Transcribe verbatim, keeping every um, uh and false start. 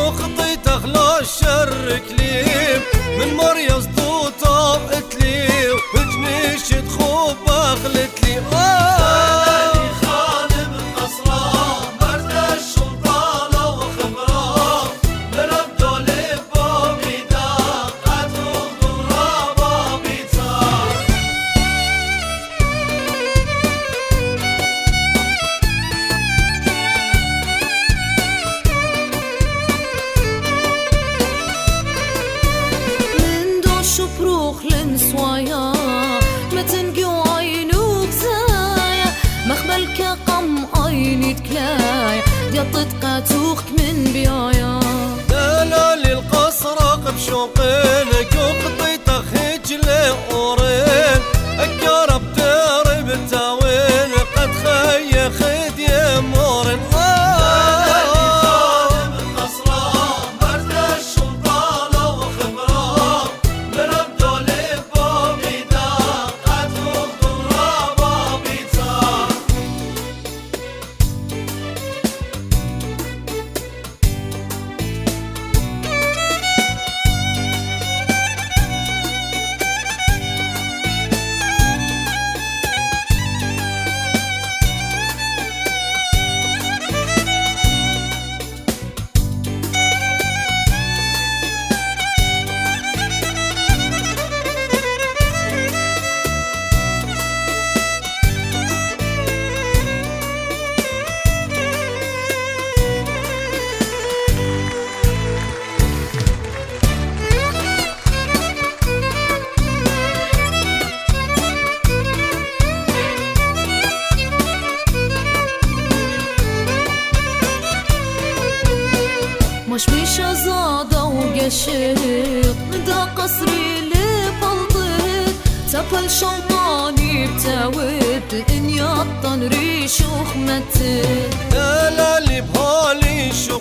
خطيت اخلى الشر كليم من مريض طوطة قتلي وجني شد خوب اخلت لي لي خادم القصرة مرد الشلطانة وخبرة من الدولة بومي دقت وضربة بيتزار شبروخ لنسوايا ما تنقو عينو بزايا مخبلك قم عيني تكلايا دي تتقاتوخك من بيايا دلالي القصرق بشوقينك وقضيت خجل أورين القرب ترب التاوين قد خي خدي مورن مش ميشة زادة وقشيط مدى قصري لبلطيط تبل شوطاني بتاود إن يطن ريش وخمتت دلالي بهالي شو